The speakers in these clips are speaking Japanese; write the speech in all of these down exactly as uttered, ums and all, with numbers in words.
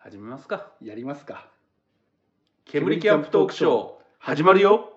始めますか。 やりますか。 煙キャンプトークショー始まるよ。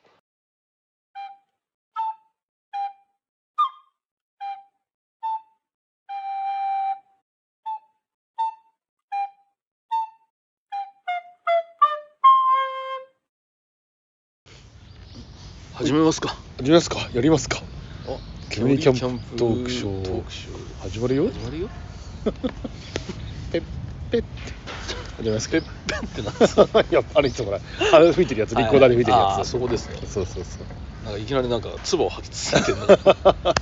始めますか。 始めますか。やりますか。 お煙キャンプトークショー始まるよ。 始まるよ。 ペッペッって始めますか。 ペッペッってなんですか。 いや、あれいつもほらあれ吹いてるやつ、リコーダーで吹いてるやつ。 あ、そこですね。 そうそうそう。 なんかいきなりなんか唾を吐き続けてるの。はい。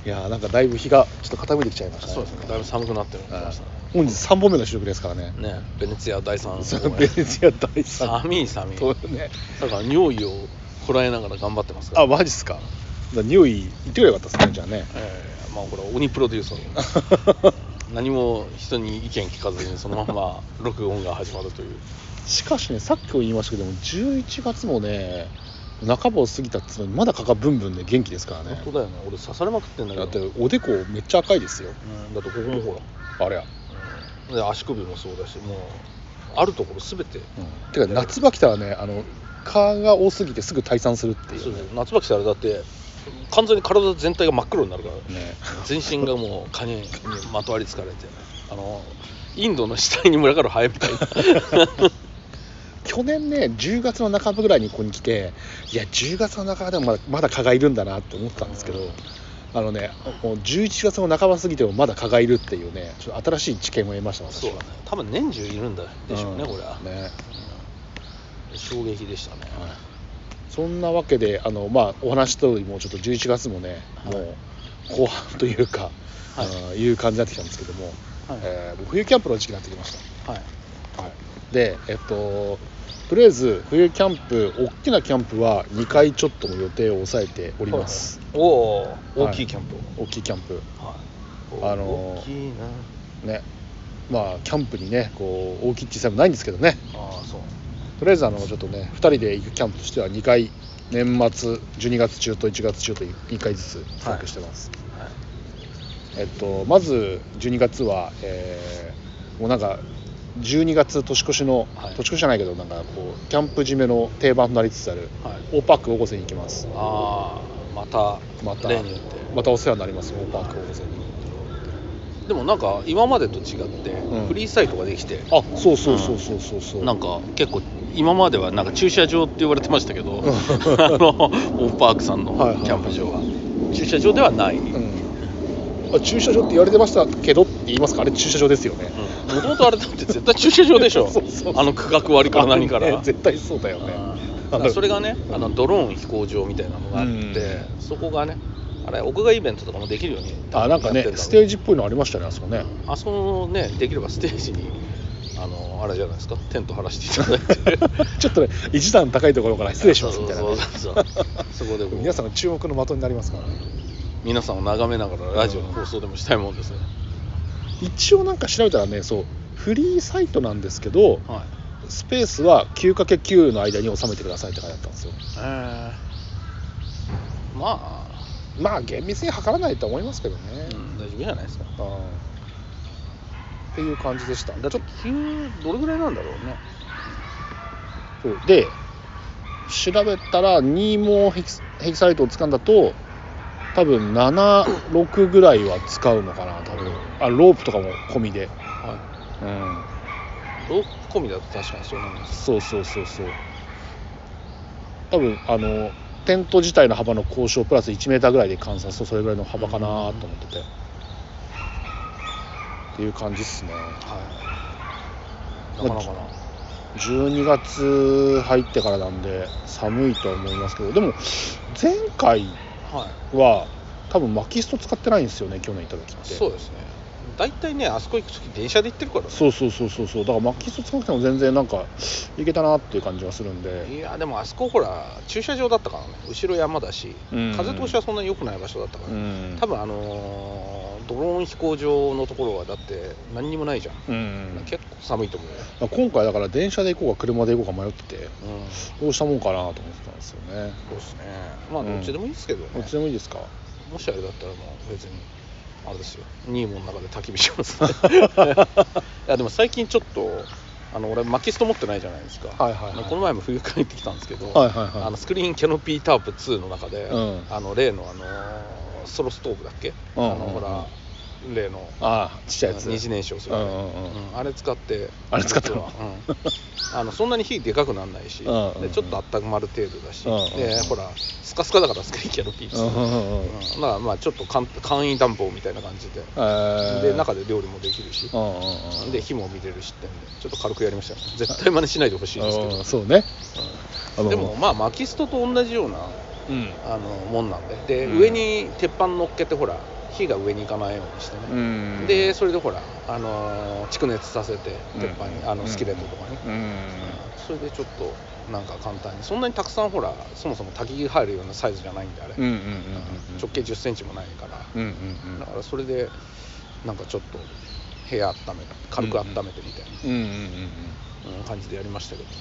いやー、なんかだいぶ日がちょっと傾いてきちゃいましたね。 そうですね。だいぶ寒くなってるましたね。 本日さんぼんめの収録ですからね。 ね、ベネツィア第三。 ベネツィア第三。 寒い寒い。 そうね。 だから尿意をこらえながら頑張ってますから。 あ、マジっすか。だ匂い言ってくればよかったですね、じゃあね。 えー、まあこれ鬼プロデューサー何も人に意見聞かずにそのまま録音が始まるという。 しかしね、さっきも言いましたけども、じゅういちがつもね半ばを過ぎたっつうのにまだ蚊がブンブンで元気ですからね。 本当だよね。俺刺されまくってんだけど。 だっておでこめっちゃ赤いですよ。 うん、だってここもほらあれや、 うん、で足首もそうだし、もうあるところすべて、うん、 てか夏場来たらね、あの蚊が多すぎてすぐ退散するっていう、ね、 そう夏場来たらだって完全に体全体が真っ黒になるから、 ね、 全身がもう蚊にまとわりつかれて、あのインドの死体に群がるハエみたいな去年ねじゅうがつの半ばぐらいにここに来て、いやじゅうがつの半ばでもまだ、まだ蚊がいるんだなって思ったんですけど、うん、あのねもうじゅういちがつの半ば過ぎてもまだ蚊がいるっていうね、ちょっと新しい知見を得ました。私は。 そうだね、多分年中いるんだでしょうね、うん、これはね、 うん、衝撃でしたね、 はい。そんなわけで、あの、まあ、お話通りもうちょっとじゅういちがつもね、はい、もう後半というか、はい、いう感じになってきたんですけども、はい、えー、冬キャンプの時期になってきました。はいはい、で、えっととりあえず冬キャンプ、大きなキャンプはにかいちょっとの予定を抑えております。 はい、おお、大きいキャンプ、はい、 大きいキャンプ、 はい、あの大きいなね、まあキャンプにねこう大きい小さいもないんですけどね。ああ、そう。とりあえずあのちょっとねふたりで行くキャンプとしてはにかい、年末じゅうにがつ中といちがつ中とにかいずつ企画してます。はいはい、えっとまずじゅうにがつは、えー、もうなんかじゅうにがつ年越しの、はい、年越しじゃないけどなんかこうキャンプ締めの定番となりつつある、はい、大パーク大御瀬に行きます。 ああ、またまた例によってまたお世話になります。大パーク大御瀬に。 でもなんか今までと違ってフリーサイトができて、うん、 あ、そうそうそうそうそうそう、 なんか結構今まではなんか駐車場って言われてましたけどあの大パークさんのキャンプ場は、はいはい、駐車場ではない、 うん、あ、駐車場って言われてましたけどって言いますか、あれ駐車場ですよね。 もともとあれだって絶対駐車場でしょ。そうそうそう、あの区画割りから何から、 ね、絶対そうだよね。 だからそれがね、あのドローン飛行場みたいなのがあって、うん、そこがねあれ屋外イベントとかもできるように、 あ、なんかねステージっぽいのありましたね、あそこね。 あそこね、できればステージにあのあれじゃないですか、テント張らせていただいてちょっとね一段高いところから失礼しますみたいな、ね、 そうそうそうそこで皆さんの注目の的になりますからね。 皆さんを眺めながらラジオの放送でもしたいもんですね。 一応なんか調べたらね、そうフリーサイトなんですけど、はい、スペースは きゅうかけるきゅう の間に収めてくださいって書いてあったんですよ。えー、まあまあ厳密に測らないと思いますけどね、 うん、大丈夫じゃないですか。あっていう感じでした。 だってきゅうどれぐらいなんだろうね。 そうで調べたらにもヘキ、ヘキサイトを使うんだと多分なな、ろくぐらいは使うのかな多分。あ、ロープとかも込みで、はい、うん、 ロープ込みだと確かにそうなんです。 そうそうそうそう、多分あのテント自体の幅の交渉プラスいちメーターぐらいで換算するとそれぐらいの幅かなと思ってて、っていう感じっすね。はい、なかなかな。じゅうにがつ入ってからなんで寒いとは思いますけど、でも前回は多分薪スト使ってないんですよね、去年行った時って。 そうですね、大体ねあそこ行く時電車で行ってるからね。そうそうそうそうそう、だから薪スト使なくても全然なんか行けたなっていう感じがするんで。 いやでもあそこほら駐車場だったからね、後ろ山だし、うん、風通しはそんなに良くない場所だったから、うん、多分あのードローン飛行場のところはだって何にもないじゃん、うん、結構寒いと思うよ。 今回だから電車で行こうか車で行こうか迷ってて、うん、どうしたもんかなと思ってたんですよね。 そうですね、まあどっちでもいいですけどね、 うん、どっちでもいいですか。 もしあれだったらもう別にあれですよ、ニーモの中で焚き火しますねいやでも最近ちょっとあの俺マキスト持ってないじゃないですか、 はいはいはい、 この前も冬帰ってきたんですけど、 はいはいはい、 あのスクリーンキャノピータープツーの中で、うん、あの例のあのソロストーブだっけ、うんうんうん、あのほら例のあちっちゃいやつ二次燃焼するあれ、うんうんうん、あれ使ってあれ使ったの、 うん、あのそんなに火でかくならないし、うんうん、でちょっと温まる程度だし、うんうんうん、でほらスカスカだからスクリーンキャノピーツー、うんうんうん、だからまあちょっと簡易暖房みたいな感じで、えー、で中で料理もできるし、うんうんうん、で火も見れるしってんでちょっと軽くやりましたよ。絶対真似しないでほしいですけどそうね、 うん、でもまあマキストと同じような、うん、あのもんなんで、で、うん、上に鉄板乗っけてほら火が上に行かないようにしてね、うん、でそれでほら、あのー、蓄熱させて鉄板に、うん、あのスキレットとかに、うんうん、それでちょっとなんか簡単に、そんなにたくさんほらそもそも焚き火入るようなサイズじゃないんであれ、うんうんうんうん、直径じゅっセンチもないから、うんうんうん、だからそれでなんかちょっと部屋温め軽く温めてみたいな感じでやりましたけど、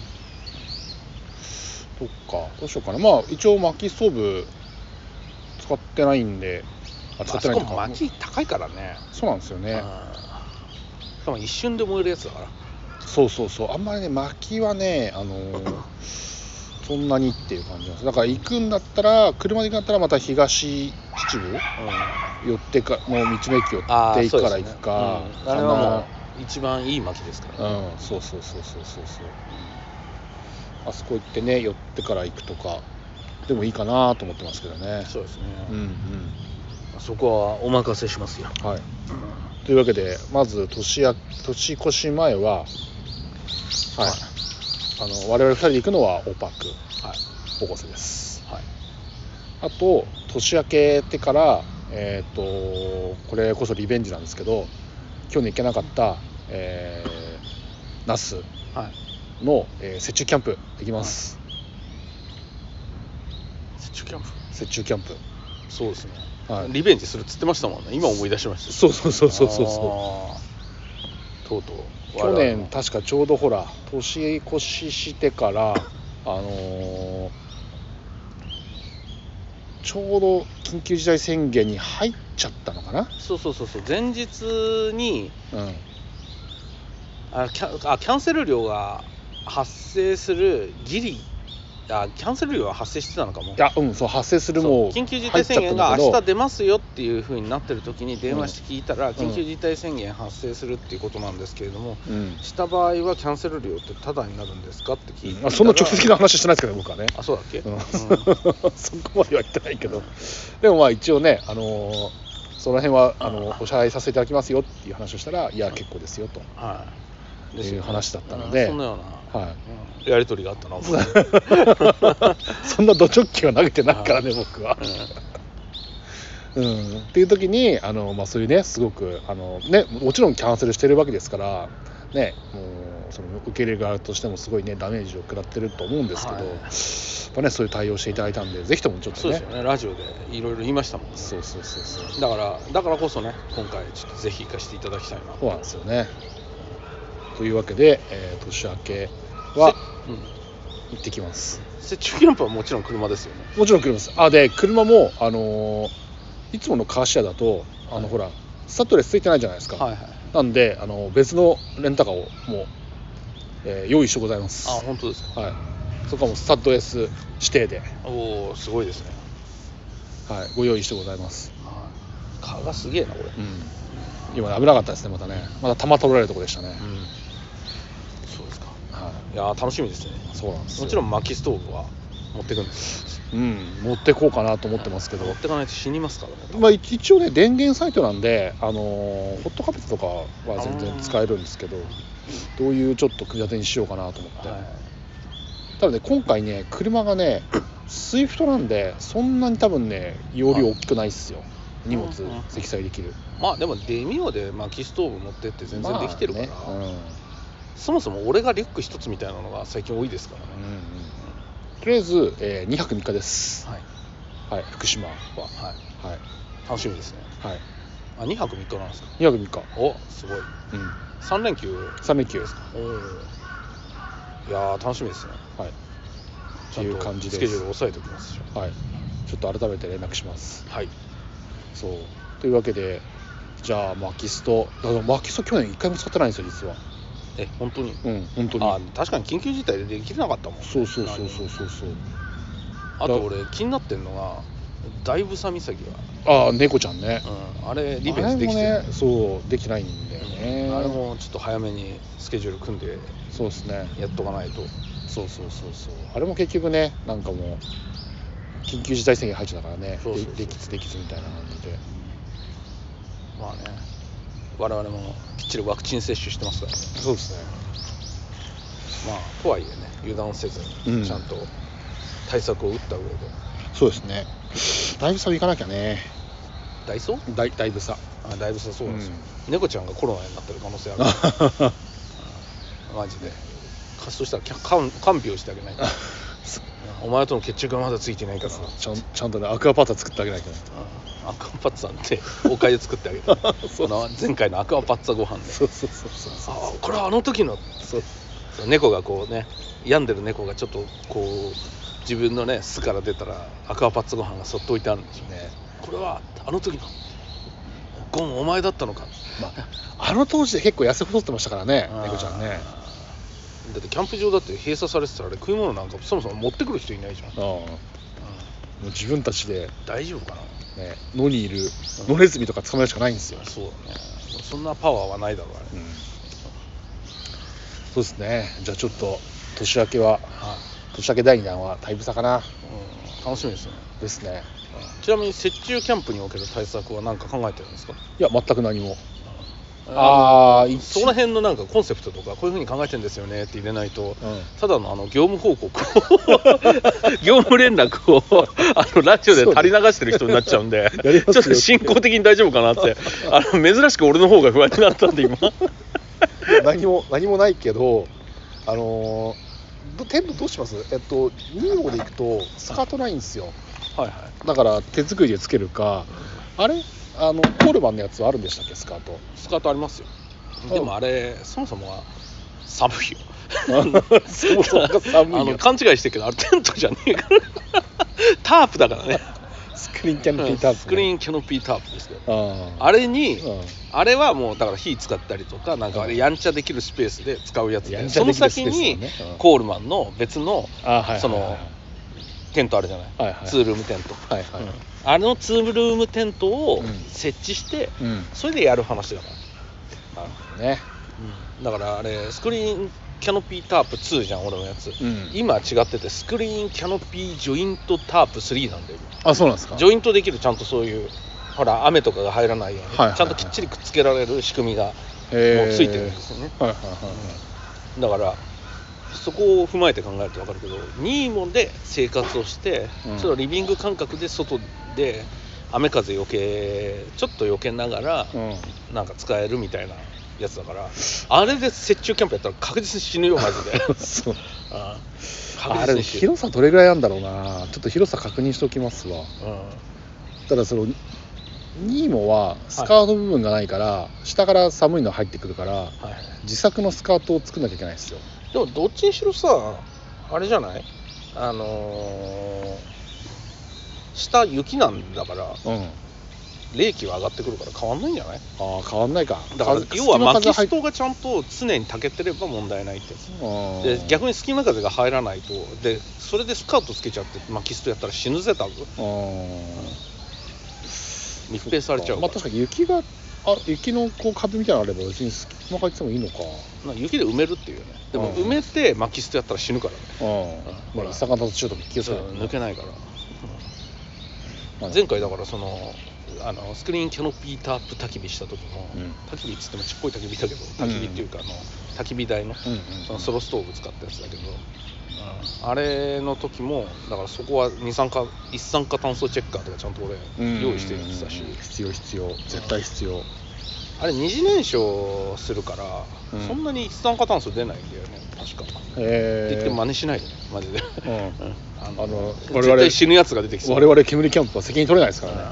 そっか、どうしようかな。まあ一応薪ストーブ使ってないんで、 あ使ってないんで、まあ、薪高いからね。 そうなんですよね。 しかも一瞬で燃えるやつだから。そうそうそう、あんまりね薪はね、あのー、そんなにっていう感じなんです。だから行くんだったら車で行くんだったらまた東秩父、うん、寄ってかもう道の駅寄ってから行くか、 ね、うん、あれはもう一番いい薪ですから、 ね、うん、そうそうそうそうそうそう、あそこ行ってね寄ってから行くとかでもいいかなと思ってますけどね。 そうですね、うんうん、そこはお任せしますよ。 はい、うん、というわけでまず年や年越し前は、はい、はい、あの我々ふたりで行くのはオーパーク、はい、保護瀬です、はい、あと年明けてからえっ、ー、とこれこそリベンジなんですけど、去年行けなかった、えー、那須の、はい、えー、雪中キャンプ行きます、 はい、雪中キャンプ雪中キャンプそうですね、はい、リベンジするっつってましたもんね。今思い出しました。 そうそうそうそうそうそうとうとう去年確かちょうどほら年越ししてからあのー、ちょうど緊急事態宣言に入っちゃったのかな。 そうそうそうそう、前日に、うん、あキャあキャンセル料が発生するギリあキャンセル料は発生してたのかも。 いやうんそう発生するもう緊急事態宣言が明日出ますよっていう風になってる時に電話して聞いたら、うん、緊急事態宣言発生するっていうことなんですけれども、うん、した場合はキャンセル料ってタダになるんですかって聞いて、うん、 あそんな直接的な話してないですけど僕はね。 あそうだっけ、うんうん、そこまでは言ってないけど、うん、でもまあ一応ね、あのー、その辺はあのお支払いさせていただきますよっていう話をしたらいや結構ですよと、はい、いう話だったので、 そんなような、はい、やり取りがあったなそんなド直球は投げてないからね僕は、うんうん、っていう時にあの、まあ、そういうねすごくあの、ね、もちろんキャンセルしてるわけですからね、もうその受け入れ側としてもすごいねダメージを食らってると思うんですけど、はい、まあね、そういう対応していただいたんでぜひともちょっとね、 そうですよね、ラジオでいろいろ言いましたもんね。 そうそうそうそう、 だからだからこそね今回ちょっとぜひ行かせていただきたいな。 そうなんですよね。というわけで、えー、年明けは、うん、行ってきます。 雪中キャンプはもちろん車ですよね。 もちろん車です。あで車もあのー、いつものカーシェアだとあの、はい、ほらスタッドレスついてないじゃないですか、はいはい、なんであの別のレンタカーをもう、えー、用意してございます。 あ本当ですか。 はい、そこもスタッドレス指定で。 おおすごいですね。 はい、ご用意してございます。 はい、カーがすげえなこれ、うん、 今危なかったですね。またねまた弾取られるところでしたね、うん、 そうですか。はい、いや楽しみですね。 そうなんですよ。 もちろん薪ストーブは持ってくんですうん、持ってこうかなと思ってますけど、 持ってかないと死にますからね。 まあ、一応ね電源サイトなんで、あのー、ホットカーペットとかは全然使えるんですけど、どういうちょっと組み立てにしようかなと思って、はい、ただね今回ね車がねスイフトなんでそんなに多分ね容量大きくないっすよ。荷物積載できる。 まあでもデミオで薪ストーブ持ってって全然できてるから、まあね、うん、そもそも俺がリュック一つみたいなのが最近多いですからね、うんうん、 とりあえず、えー、にはくみっかです。はい、はい、福島は、 はいはい、楽しみですね。はい、あにはくみっかなんですか。 にはくみっか。 おすごい、うん、さん連休さん連休ですか。 おいや楽しみですね。はい、 という感じです。 スケジュール押さえておきますし、 はい、ちょっと改めて連絡します。 はい、 そうというわけでじゃあマキスト、だからマキスト去年一回も使ってないんですよ実は。 え本当に？ うん本当に。 あ確かに緊急事態でできなかったもん、ね、 そうそうそうそうそうそう。 あと俺気になってんのがだいぶさ岬がああ猫ちゃんね、 うん、あれリベンジできてる、 ね、そうできないんだよね、 うん、あれもちょっと早めにスケジュール組んでそうですねやっとかないと。 そうそうそうそう。あれも結局ねなんかもう緊急事態宣言入っちゃったからね、そうそうそうできつできつみたいな感じで。 まあね我々もきっちりワクチン接種してますからね。 そうですね。 まあとはいえね油断せずにちゃんと対策を打った上で、うん、 そうですね。だいぶさ行かなきゃね。 ダイソー？ だいだいぶさあだいぶさそうなんですよ、うん、猫ちゃんがコロナになってる可能性あるマジでカスとしたら看病してあげないとお前との決着がまだついてないからちゃん、ちゃんとねアクアパッツァ作ってあげないとね。 アクアパッツァっておかゆ作ってあげるそうそう前回のアクアパッツァご飯で、ね、 そうそうそうそうそうあこれはあの時のそう猫がこうね病んでる猫がちょっとこう自分のね巣から出たらアクアパッツァご飯がそっと置いてあるんですよね。これはあの時のゴンお前だったのか、 まあ、あの当時で結構痩せ細ってましたからね猫ちゃんね。 だってキャンプ場だって閉鎖されてたらあれ食い物なんかそもそも持ってくる人いないじゃん。あ、うん、もう自分たちで大丈夫かな、 ね、野にいる野ネズミとか捕まえるしかないんですよ、うん、 そうだね。そんなパワーはないだろうあれ、うん、 そうですね。じゃあちょっと年明けは、はい、年明けだいにだんはタイブサかな、うん、 楽しみですね。 ですね。 ちなみに雪中キャンプにおける対策は何か考えてるんですか？ いや全く何も。 ああその辺のなんかコンセプトとかこういう風に考えてるんですよねって入れないと、うん、ただのあの業務報告を業務連絡をあのラジオで垂り流してる人になっちゃうんでちょっと進行的に大丈夫かなってあの珍しく俺の方が不安になったんで今何も何もないけどあのー、テントどうします？えっとニーモで行くとスカートないんですよ。はいはい。だから手作りでつけるか、うん、あれあのコールマンのやつはあるんでしたっけ？スカートスカートありますよ。でもあれそもそもは寒いよそもそもが寒いよあの勘違いしてるけどあれテントじゃねえからタープだからねスクリーンキャノピータープ、ね、 スクリーンキャノピータープですけど あ, あれにあれはもうだから火使ったりとかなんかあれやんちゃできるスペースで使うやつで、ね、その先にコールマンの別のそのテントあるじゃない、はいはい、ツールームテント、はいはいうん、あのツールームテントを設置して、うん、それでやる話だから、なるほどね、うん、だからあれスクリーンキャノピータープツーじゃん俺のやつ、うん、今違っててスクリーンキャノピージョイントタープスリーなんだよ。 あ、そうなんですか。 ジョイントできるちゃんとそういうほら雨とかが入らないように、はいはいはい、ちゃんときっちりくっつけられる仕組みがもうついてるんですよね、はいはいはいはい、だからそこを踏まえて考えると分かるけどニーモで生活をして、うん、それをリビング感覚で外で雨風よけちょっとよけながら、うん、なんか使えるみたいなやつだからあれで雪中キャンプやったら確実に死ぬよマジでそうあああれ広さどれぐらいあるんだろうな。ちょっと広さ確認しておきますわ、うん、ただそのニーモはスカート部分がないから、はい、下から寒いの入ってくるから、はい、自作のスカートを作んなきゃいけないですよ。 でもどっちにしろさあれじゃないあのー、下雪なんだから、うん、冷気は上がってくるから変わんないんじゃない？ ああ変わんないか。 だから要はマキストがちゃんと常に炊けてれば問題ないってやつで逆に隙間風が入らないとでそれでスカートつけちゃってマキストやったら死ぬぜ多分。密閉されちゃうから。 まあ確かに雪があ雪のこう壁みたいなのあれば別に隙間入っててもいいのか。 雪で埋めるっていうね。でも埋めてマキストやったら死ぬからね。うん。まあ一酸化炭素中毒気をつけないと抜けないから。うん、前回だからそのあのスクリーンキャノピータープ焚き火した時も、うん、焚き火っつってもちっこい焚き火だけど焚き火っていうか、うん、あの焚き火台の、うんうん、そのソロストーブ使ったやつだけど、うん、あれの時もだからそこは二酸化一酸化炭素チェッカーとかちゃんと俺用意してるってたし、うんうんうん、 必要必要絶対必要。 あれ二次燃焼するから、うん、そんなに一酸化炭素出ないんだよね確か。へえ。って言って真似しないでねマジで。うん、あのあの我々絶対死ぬやつが出てきそう。 我々煙キャンプは責任取れないですからね。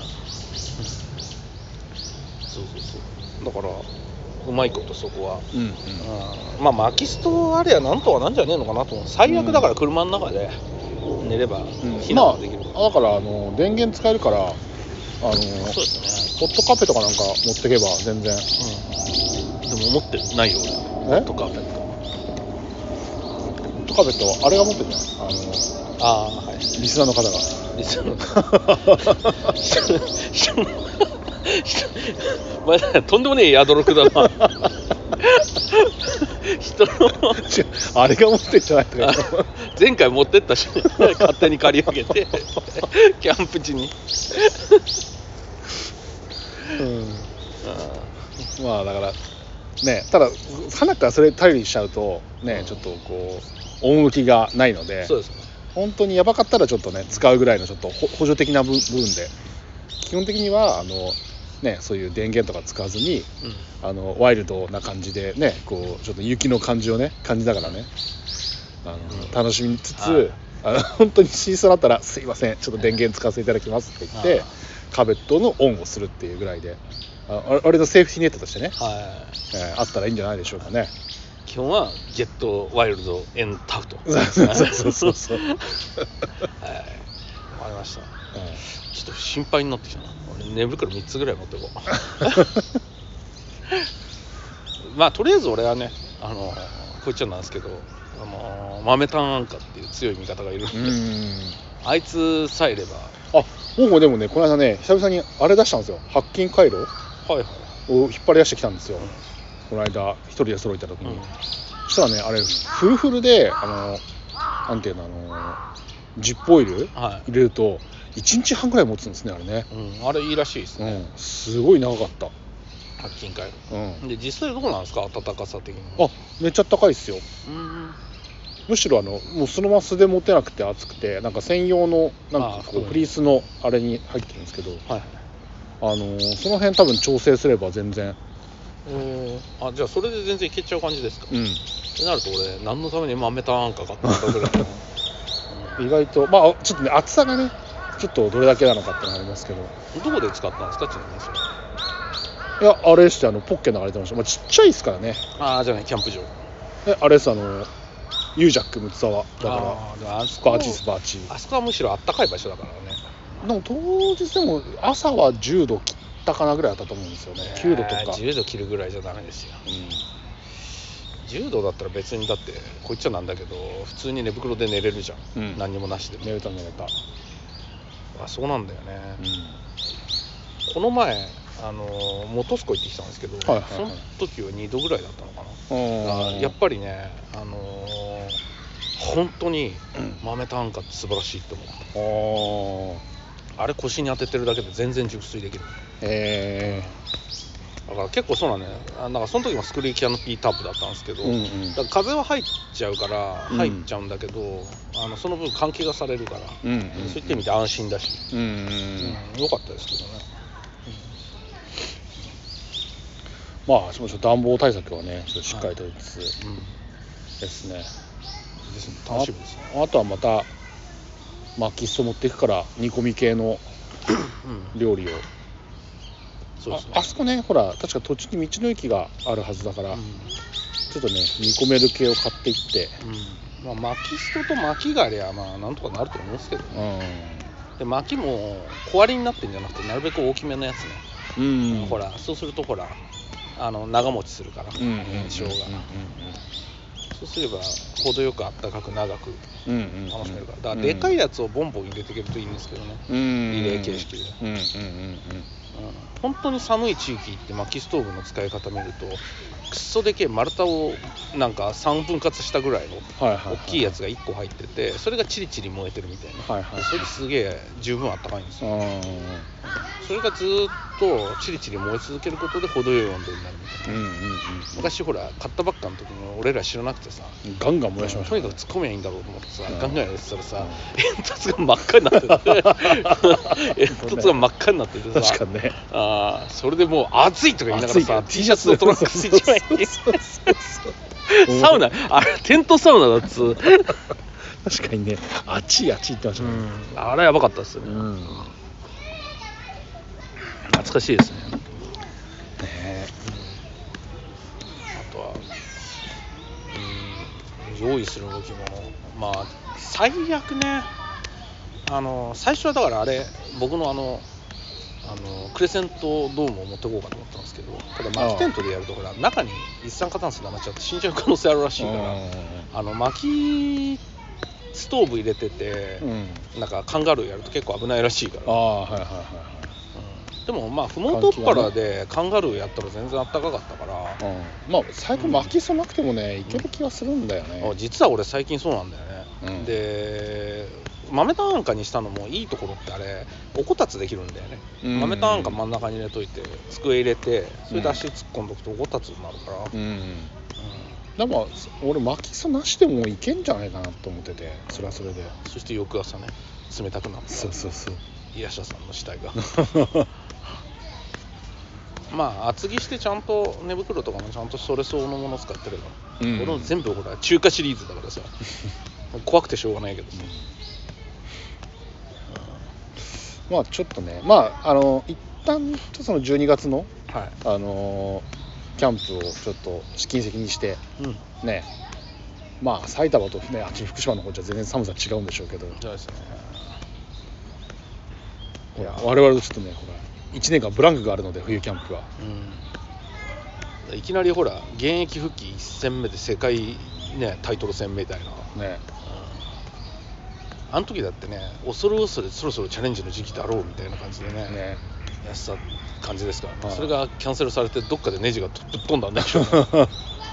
そうそうそうだからうまいことそこは、うんうんうん、まあマキストあれやなんとかなんじゃねえのかなと思う。最悪だから車の中で寝れば避難できる、 うんまあ、だからあの電源使えるからああのー、 そうですね。 ホットカーペットかなんか持ってけば全然、 うん、でも持ってないよ俺。ホットカーペット。ホットカーペットはあれが持ってるじゃん、あのー、 あー、はい、 リスナーの方がリスナーの方まあ、とんでもねえヤドロクだな人のあれが持ってんじゃないとか前回持ってったし勝手に借り上げてキャンプ地にうんまあだからね、ただ花からそれ頼りにしちゃうとね、うん、ちょっとこう恩受けがないので、 そうですね、 本当にやばかったらちょっとね使うぐらいのちょっと補助的な部分で、基本的にはあのね、そういう電源とか使わずに、うん、あのワイルドな感じでね、こうちょっと雪の感じをね感じながらね、あの、うん、楽しみつつ、あの本当にシーソーだったらすいませんちょっと電源使わせていただきますって言ってカーペットのオンをするっていうぐらいで、ああれのセーフティーネットとしてね、はい、えー、あったらいいんじゃないでしょうかね。 基本はジェットワイルドエンタフトそうそうそうそうはい、 わかりました、はい、ちょっと心配になってきたな。俺寝袋みっつぐらい持ってこうまあとりあえず俺はね、あのこう言っちゃなんですけど、あの豆炭アンカっていう強い味方がいるんで、うん、あいつさえいれば。 あ、僕もでもねこの間ね久々にあれ出したんですよ、白金回路、はいはい、を引っ張り出してきたんですよ、うん、この間一人で揃えた時に、うん、そしたらねあれフルフルであのなんていうの、あのジップオイル入れるといちにちはんぐらい持つんですね、あれね、 うん、あれいいらしいですね、 うん、すごい長かった。 白金回路、うん、で実際どうなんですか、暖かさ的に。 あ、めっちゃ高いっすよ、うん、むしろあのもうそのまま素で持てなくて暑くて、なんか専用のなんかこうフリースのあれに入ってるんですけど、はい、あのー、その辺多分調整すれば全然、 えー、あ、じゃあそれで全然いけちゃう感じですか。うん、ってなると俺何のために豆炭かかったんだぐらい、 うん、意外とまあちょっとね厚さがねちょっとどれだけなのかってのがありますけど。 どこで使ったんですか、ちなみにそれ。 いや、あれしてあのポッケ流れてました。まあ、ちっちゃいですからね。 ああ、じゃあね、キャンプ場。 え、あれです、あのユージャックムツサワだから、ああそこバーチスバーチ。 あそこはむしろあったかい場所だからね。 でも当日でも朝はじゅうど切ったかなぐらいだったと思うんですよね。きゅうどとか。 じゅうど切るぐらいじゃダメですよ。うん、じゅうどだったら別にだってこいっちゃなんだけど普通に寝袋で寝れるじゃん。うん、何にもなしで。 寝れた寝れた。 あ、そうなんだよね。うん、この前あの本栖湖行ってきたんですけど、はいはいはい、その時はにどぐらいだったのかな。あ、やっぱりね、あのー、本当に豆炭化って素晴らしいと思った、うん、あれ腰に当ててるだけで全然熟睡できる。へー、だから結構そうなんだよね。なんかその時もスクリーンキャノピータープだったんですけど、うんうん、だから風は入っちゃうから入っちゃうんだけど、うん、あのその分換気がされるから、うんうんうん、そういった意味で安心だし、うんうんうん、よかったですけどね。 まあ、もちろん暖房対策はね、しっかりとりつつ、はい、うん、ですね。 ですね、楽しみですね。 あ, あとはまた、薪スト持っていくから煮込み系の料理を、うん、そうですね、あ, あそこね、ほら確か土地に道の駅があるはずだから、うん、ちょっとね煮込める系を買っていって、 うん、まあ、薪ストと薪がありゃまあなんとかなると思うんですけどね、うん、で薪も小割りになってるんじゃなくてなるべく大きめのやつね、うん、ほらそうするとほらあの長持ちするから、うんうんうん、生姜が、うんうんうん、そうすれば程よくあったかく長く楽しめるから、だからでかいやつをボンボン入れていけるといいんですけどね、うんうんうん、リレー形式で、うんうんうんうん、本当に寒い地域って薪ストーブの使い方見るとくっそでけえ丸太をなんかさんぶん割したぐらいの大きいやつがいっこ入ってて、それがチリチリ燃えてるみたいな、はいはいはい、それすげえ十分あったかいんですよ。それがずっとチリチリ燃え続けることで程よい温度になるみたいな、うんうんうん、昔ほら買ったばっかの時に俺ら知らなくてさガンガン燃やしました、ね、 とにかく突っ込めばいいんだろうと思ってさ、うん、ガンガンやってたらさ、うん、煙突が真っ赤になってて煙突が真っ赤になっててさ、 確かにね、 あそれでもう暑いとか言いながらさ T シャツとトランクス一枚にサウナ、あれテントサウナだっつう確かにね、あっちいあっちいってましたね、 うん、あれやばかったっすよね、うん、懐かしいですね。ねえ、うん、あとは、うん、用意する動きもまあ最悪ね、あの最初はだからあれ僕のあのあのクレセントドームを持ってこうかと思ったんですけど、ただ薪テントでやるとほら中に一酸化炭素溜まっちゃって死んじゃう可能性あるらしいから、あの薪ストーブ入れてて、うん、なんかカンガルーやると結構危ないらしいから。 ああはいはいはいはい、 うん、でもまあふもとっぱらでカンガルーやったら全然あったかかったから、うん、 まあ最近薪そなくてもね、うん、いける気がするんだよね、 うん、実は俺最近そうなんだよね、うん、で豆炭安価にしたのもいいところってあれおこたつできるんだよね、うん、豆炭安価真ん中に入れといて机入れてそれで足突っ込んどくとおこたつになるから、うんうん、 でも俺薪そなしでもいけんじゃないかなと思ってて、それはそれで、 そして翌朝ね冷たくなった、 そうそうそう癒しさんの死体がまあ厚着してちゃんと寝袋とかもちゃんとそれ相応のもの使ってれば、うん、俺も全部ほら中華シリーズだからさ怖くてしょうがないけどさ、 うん、まあちょっとね、まああの一旦そのじゅうにがつの、はい、あのキャンプをちょっと試金石にして、うん、ね、まあ埼玉とねあっち福島の方じゃ全然寒さ違うんでしょうけど、 そうですね、 いや我々とちょっとねほらいちねんかんブランクがあるので冬キャンプは、 うん、いきなりほら現役復帰いっ戦目で世界、ね、タイトル戦みたいなね、うん、あの時だってね恐る恐るそろそろチャレンジの時期だろうみたいな感じで ね, ねやってた感じですからね、それがキャンセルされてどっかでネジがぶっ飛んだんでしょうね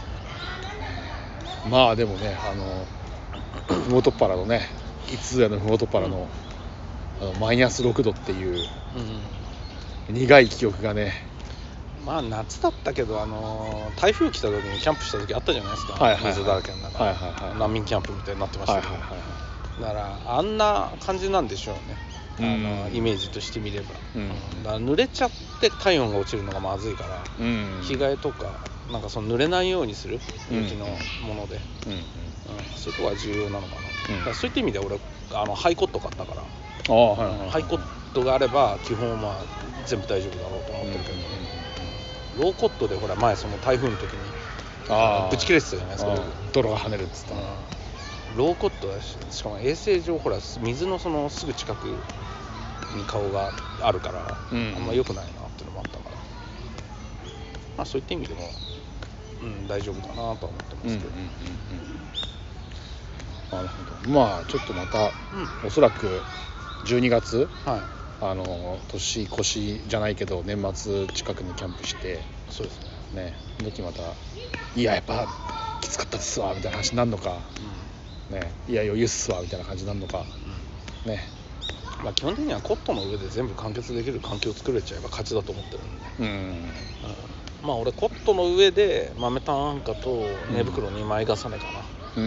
まあでもねあのふもとっぱらのねいつぞやのふもとっぱらの、うん、あのマイナスろくどっていう、うん、苦い記憶がね、 まあ夏だったけどあの台風来た時にキャンプした時あったじゃないですか、はいはいはい、水だらけの中、はいはいはい、難民キャンプみたいになってましたけど、はいはいはい、だからあんな感じなんでしょうね、あのイメージとしてみれば、うん、だから濡れちゃって体温が落ちるのがまずいから、うん、着替えとかなんかその濡れないようにする雪のもので、うんうんうん、そういうとこは重要なのかな、うん、だからそういった意味で俺あのハイコット買ったから、あ、はいはいはい、ハイコットがあれば基本はまあ全部大丈夫だろうと思ってるけど、うんうん、ローコットでほら前その台風の時にあぶち切れてたじゃないですか、 泥が跳ねるっつった、うん、 ローコットだし、しかも衛生上ほら水のそのすぐ近くに顔があるから、うん、あんま良くないなっていうのもあったから、まあそういった意味でも、うん、大丈夫かなとは思ってますけど、うんうんうんうん、 なるほど。まあちょっとまた、うん、おそらくじゅうにがつ、はい、あの年越しじゃないけど年末近くにキャンプして、 そうですね。 ね、その時またいややっぱきつかったっすわみたいな話になるのか、うん、ね、いや余裕っすわみたいな感じになるのか、うん、ね。 まあ、基本的にはコットンの上で全部完結できる環境を作れちゃえば勝ちだと思ってるんで、うんうん、まあ俺コットンの上で豆炭安価と寝袋にまい重ねかな、うん、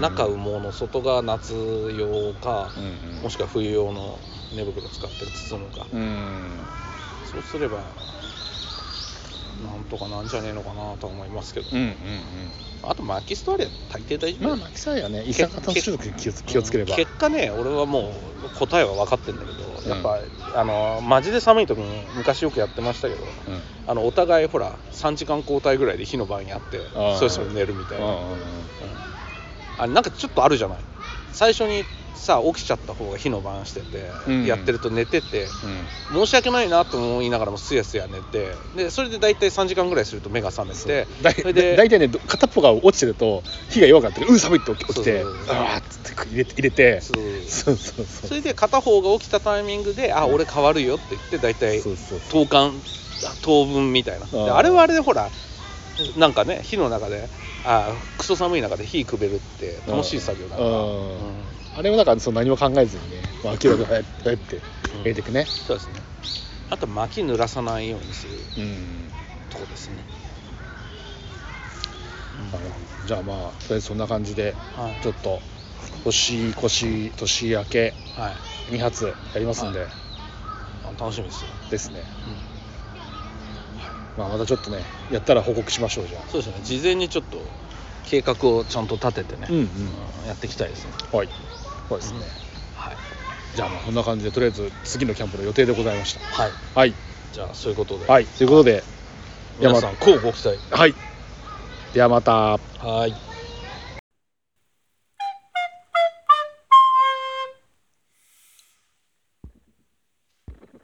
中羽毛の外が夏用か、うんうん、もしくは冬用の寝袋使って包むか、うん、そうすればなんとかなんじゃねえのかなとは思いますけど、うんうんうん、あと薪ストあれ大抵大丈夫。 まあ薪ストあれはね一酸化炭素中毒に気を、気をつければ、 結果ね俺はもう答えは分かってるんだけど、うん、やっぱあのマジで寒い時に昔よくやってましたけど、うん、あのお互いほらさんじかん交代ぐらいで火の番にあってそれぞれ寝るみたいな、うん、あなんかちょっとあるじゃない、最初にさ起きちゃった方が火の番してて、うん、やってると寝てて、うん、申し訳ないなと思いながらもすやすや寝て、でそれで大体さんじかんぐらいすると目が覚めて、 だそれで大体ね片っぽが落ちてると火が弱かったりうん寒いって起きてあーっつって入れて入れてそうそうそうそう、 それで片方が起きたタイミングであ俺変わるよって言って大体等間等分みたいな、であれはあれでほらなんかね火の中であクソ寒い中で火くべるって楽しい作業だから、うん、 あれはなんかその何も考えずにね明らかにやって入れていくね、うん、 そうですね。あと薪濡らさないようにする、うん、とこですね、 うん、じゃあまあとりあえずそんな感じで、はい、ちょっと年越し年明けに発やりますんで、はい、 楽しみですよですね、うん、まあ、またちょっとねやったら報告しましょう。じゃあそうですね、事前にちょっと計画をちゃんと立ててね、うんうん、やっていきたいですね。 はい、そうですね、うん、はい、じゃあまあこんな感じでとりあえず次のキャンプの予定でございました。はい、はい、 じゃあそういうことで、 はい、ということで皆さん乞うご期待。 はい、ではまた。 はい。